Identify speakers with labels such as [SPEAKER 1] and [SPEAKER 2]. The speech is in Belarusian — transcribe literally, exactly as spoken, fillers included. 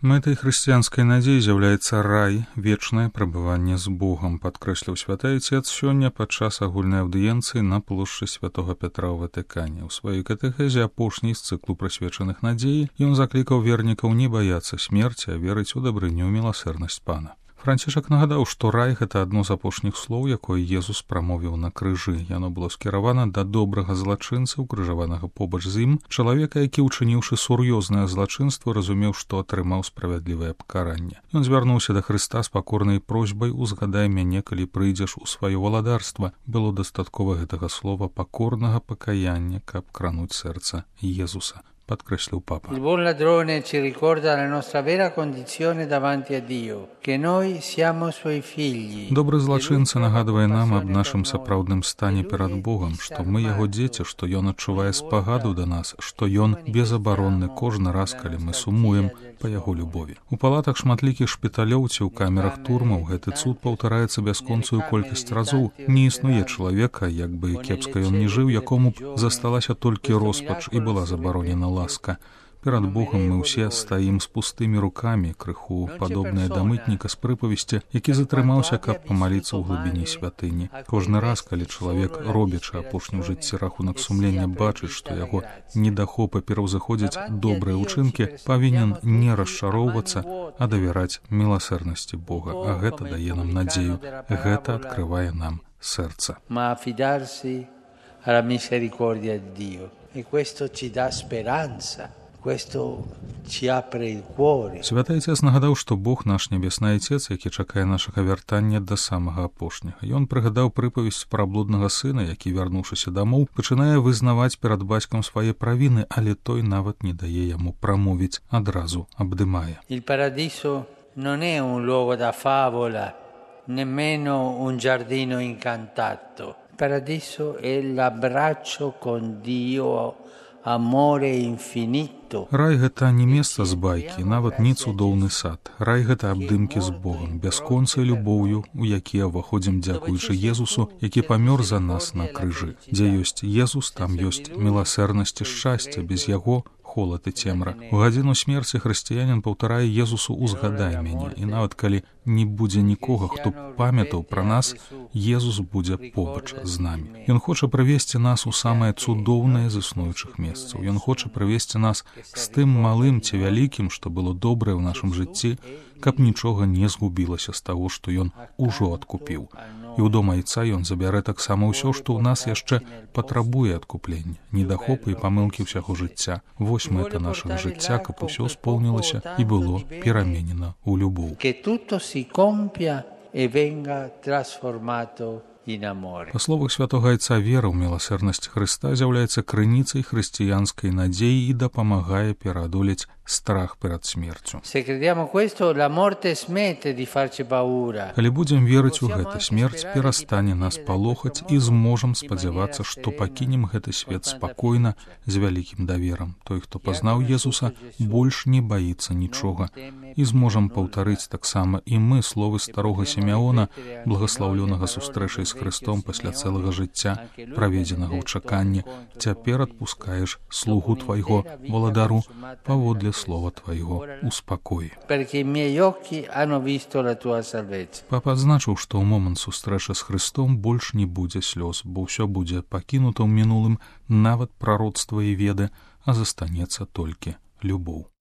[SPEAKER 1] Мэтай хрысціянскай надзеі з'яўляецца рай, вечнае прабыванне з Богам, падкрэсліў святы Айцец сёння падчас агульнай аўдыенцыі на плошчы святога Пятра ў Ватыкане. У сваёй катэхезе апошняй з цыклу прысвечаных надзеі ён заклікаў вернікаў не баяцца смерці, а верыць у дабрыню і міласэрнасць Пана. Францішак нагадаў, што рай — гэта адно з апошніх слоў, якое Езус прамовіў на крыжы. Яно было скіравана да добрага злачынца, укрыжаванага побач з ім, чалавека, які, учыніўшы сур'ёзнае злачынства, разумеў, што атрымаў справядлівае пакаранне. Ён звярнуўся да Хрыста з пакорнай просьбай: «Узгадай мяне, калі прыйдзеш у сваё валадарства». Было дастаткова гэтага слова пакорнага пакаяння, каб крануць сэрца Езуса, подкреслил папа.
[SPEAKER 2] Il buon ladrone ci ricorda la nostra vera condizione davanti a Dio, che noi siamo suoi figli.
[SPEAKER 1] Добры злачынца нагадвае нам аб нашым сапраўдным стане перад Богом, што мы яго дзеці, што ён адчувае спагаду да нас, што ён безабаронны кожны раз, калі мы сумуем па яго любові. У палатах шматлікіх шпіталёў ці ў камерах турмаў гэты цуд паўтараецца бясконцую колькасць разоў. Не існуе чалавека, як бы кепска ён не жыў, якому б засталася толькі роспач і была забаронена ласка. Перад Богом мы ўсе стаім з пустымі рукамі, крыху падобнае да мытніка з прыпавесці, які затрымаўся, каб памаліцца ў глыбіні святыні. Кожны раз, калі чалавек, робячы апошні ў жыцці рахунак сумлення, бачыць, што яго недахопы пераўзыходзяць добрыя ўчынкі, павінен не расчароўвацца, а давяраць міласэрнасці Бога. А гэта дае нам надзею, гэта адкрывае нам сэрца.
[SPEAKER 2] Ma affidarsi alla misericordia di Dio. E questo ci dà speranza.
[SPEAKER 1] Святы Айцец нагадаў, што Бог наш нябесны Айцец, які чакае нашага вяртання да самага апошняга. Ён прыгадаў прыпавесць пра блуднага сына, які, вярнуўшыся дамоў, пачынае вызнаваць перад бацькам свае правіны, але той нават не дае яму прамовіць, адразу абдымае.
[SPEAKER 2] Il paradiso non è un luogo da favola, nemmeno un giardino incantato. Il paradiso è l'abbraccio con Dio.
[SPEAKER 1] Рай — гэта не месца з байкі, нават не цудоўны сад. Рай — гэта абдымкі з Богам, бясконцай любоўю, у які ўваходзім дзякуючы Езусу, які памёр за нас на крыжы. Дзе ёсць Езус, там ёсць міласэрнасць і шчасце, без яго холад і цемра. У гадзіну смерці хрысціянін паўтарае Езусу: «Узгадай мяне». І нават калі не будзе нікога, хто памятаў пра нас, Езус будзе побач з намі. Ён хоча прывесці нас у самае цудоўнае з існуючых месцаў. Ён хоча прывесці нас з тым малым ці вялікім, што было добрае ў нашым жыцці, каб нічога не згубілася з таго, што ён ужо адкупіў. І ў дом Айца ён забярэ таксама ўсё, што ў нас яшчэ патрабуе адкуплення, недахопы і памылкі ўсяго жыцця. Вось мэта нашага жыцця, каб усё споўнілася і было пераменена ў любоў. Па словах святога Айца, вера ў міласэрнасць Хрыста з'яўляецца крыніцай хрысціянскай надзеі і дапамагае пераадолець страх перад смерцю. Калі будзем верыць у гэта, смерць перастане нас палохаць і зможам спадзявацца, што пакінем гэты свет спакойна, з вялікім даверам. Той, хто пазнаў Езуса, больш не баіцца нічога. І зможам паўтарыць таксама і мы словы старога Сімеона, благаслаўлёнага сустрэчай з Хрыстом пасля цэлага жыцця, праведзенага ў чаканні: «Цяпер адпускаеш слугу твайго, валадару, паводле слова твайго у спакоі». Папа адзначыў, што ў момант сустрэчы з Хрыстом больш не будзе слёз, бо ўсё будзе пакінута ў мінулым, нават прароцтва і веды, а застанецца толькі любоў.